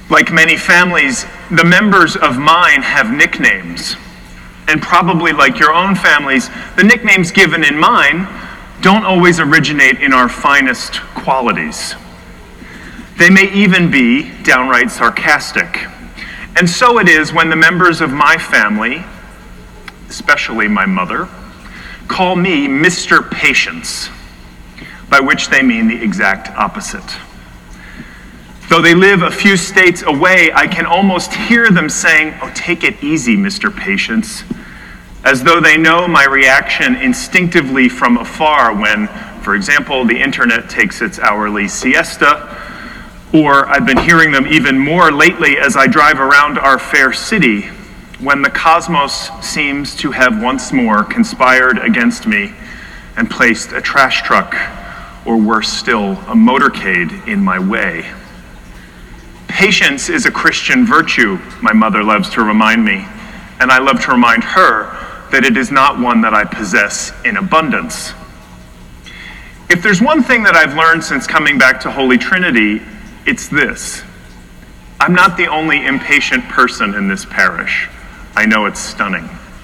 Like many families, the members of mine have nicknames. And probably like your own families, the nicknames given in mine don't always originate in our finest qualities. They may even be downright sarcastic. And so it is when the members of my family, especially my mother, call me Mr. Patience, by which they mean the exact opposite. Though they live a few states away, I can almost hear them saying, "Oh, take it easy, Mr. Patience," as though they know my reaction instinctively from afar when, for example, the internet takes its hourly siesta, or I've been hearing them even more lately as I drive around our fair city, when the cosmos seems to have once more conspired against me and placed a trash truck, or worse still, a motorcade in my way. Patience is a Christian virtue, my mother loves to remind me, and I love to remind her that it is not one that I possess in abundance. If there's one thing that I've learned since coming back to Holy Trinity, it's this: I'm not the only impatient person in this parish. I know it's stunning.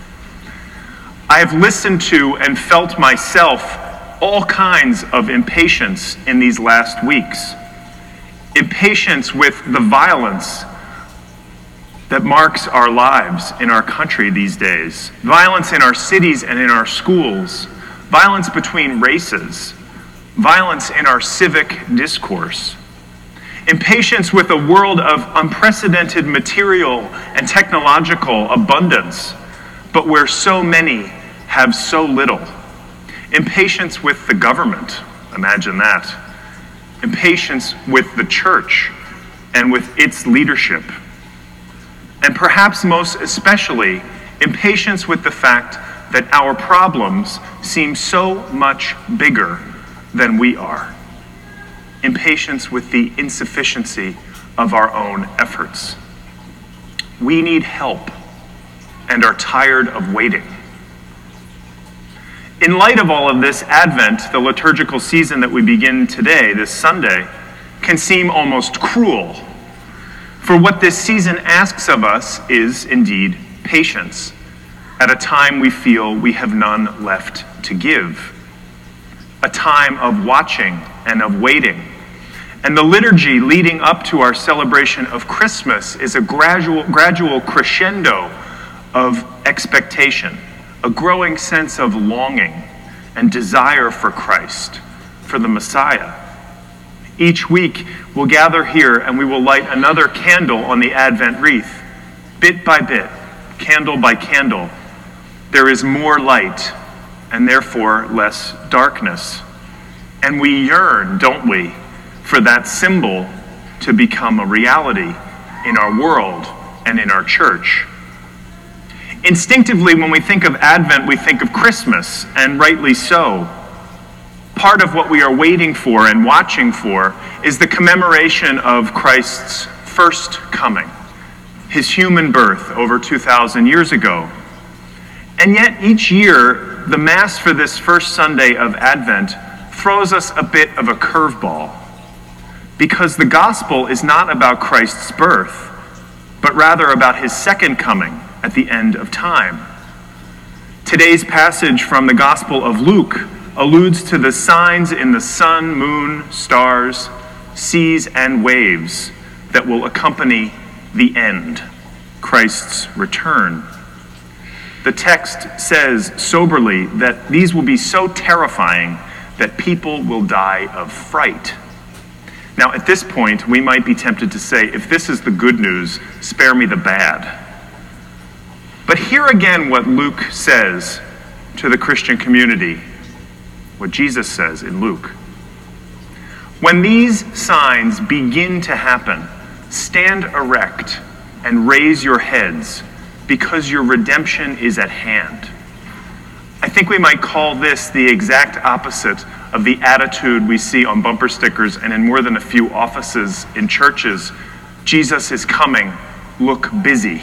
I have listened to and felt myself all kinds of impatience in these last weeks. Impatience with the violence that marks our lives in our country these days. Violence in our cities and in our schools. Violence between races. Violence in our civic discourse. Impatience with a world of unprecedented material and technological abundance, but where so many have so little. Impatience with the government, imagine that. Impatience with the church and with its leadership. And perhaps most especially, impatience with the fact that our problems seem so much bigger than we are. Impatience with the insufficiency of our own efforts. We need help and are tired of waiting. In light of all of this, Advent, the liturgical season that we begin today, this Sunday, can seem almost cruel. For what this season asks of us is indeed patience, at a time we feel we have none left to give. A time of watching and of waiting. And the liturgy leading up to our celebration of Christmas is a gradual crescendo of expectation, a growing sense of longing and desire for Christ, for the Messiah. Each week we'll gather here and we will light another candle on the Advent wreath. Bit by bit, candle by candle, there is more light and therefore less darkness. And we yearn, don't we, for that symbol to become a reality in our world and in our church. Instinctively, when we think of Advent, we think of Christmas, and rightly so. Part of what we are waiting for and watching for is the commemoration of Christ's first coming, his human birth over 2,000 years ago. And yet each year, the Mass for this first Sunday of Advent throws us a bit of a curveball, because the gospel is not about Christ's birth, but rather about his second coming at the end of time. Today's passage from the Gospel of Luke alludes to the signs in the sun, moon, stars, seas, and waves that will accompany the end, Christ's return. The text says soberly that these will be so terrifying that people will die of fright. Now, at this point, we might be tempted to say, if this is the good news, spare me the bad. But hear again what Luke says to the Christian community, what Jesus says in Luke. When these signs begin to happen, stand erect and raise your heads, because your redemption is at hand. I think we might call this the exact opposite of the attitude we see on bumper stickers and in more than a few offices in churches. Jesus is coming, look busy.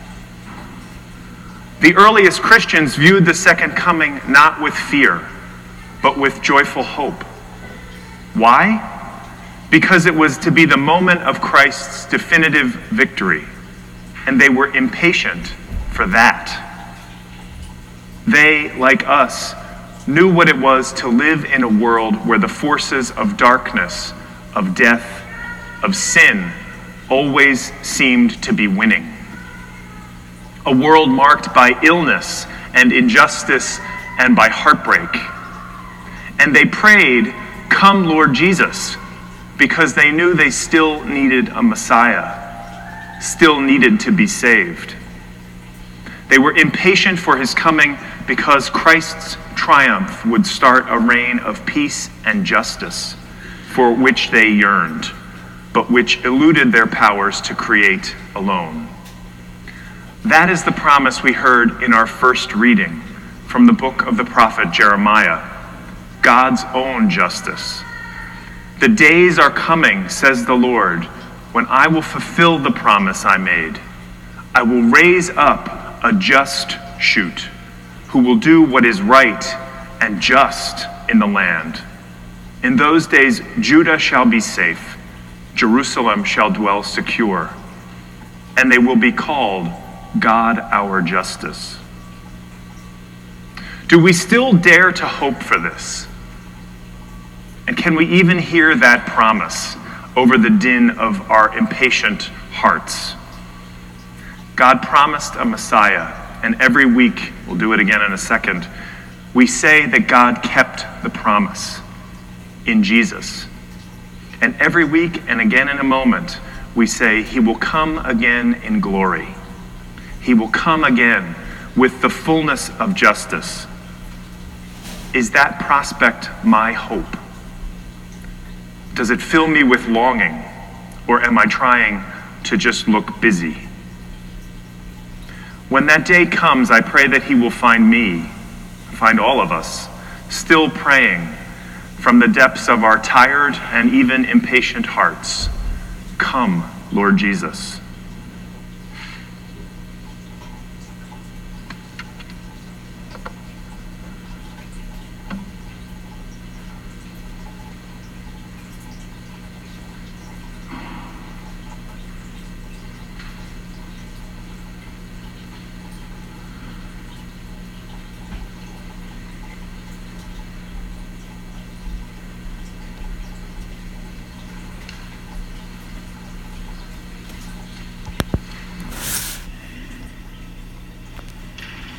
The earliest Christians viewed the second coming not with fear, but with joyful hope. Why? because it was to be the moment of Christ's definitive victory, and they were impatient for that. They, like us, knew what it was to live in a world where the forces of darkness, of death, of sin always seemed to be winning. A world marked by illness and injustice and by heartbreak. And they prayed, "Come, Lord Jesus," because they knew they still needed a Messiah, still needed to be saved. They were impatient for his coming because Christ's triumph would start a reign of peace and justice for which they yearned, but which eluded their powers to create alone. That is the promise we heard in our first reading from the book of the prophet Jeremiah, God's own justice. "The days are coming, says the Lord, when I will fulfill the promise I made. I will raise up a just shoot, who will do what is right and just in the land. In those days, Judah shall be safe, Jerusalem shall dwell secure, and they will be called God our justice." Do we still dare to hope for this? And can we even hear that promise over the din of our impatient hearts? God promised a Messiah, and every week, we'll do it again in a second, we say that God kept the promise in Jesus. And every week and again in a moment, we say he will come again in glory. He will come again with the fullness of justice. Is that prospect my hope? Does it fill me with longing, or am I trying to just look busy? When that day comes, I pray that he will find me, find all of us, still praying from the depths of our tired and even impatient hearts, "Come, Lord Jesus."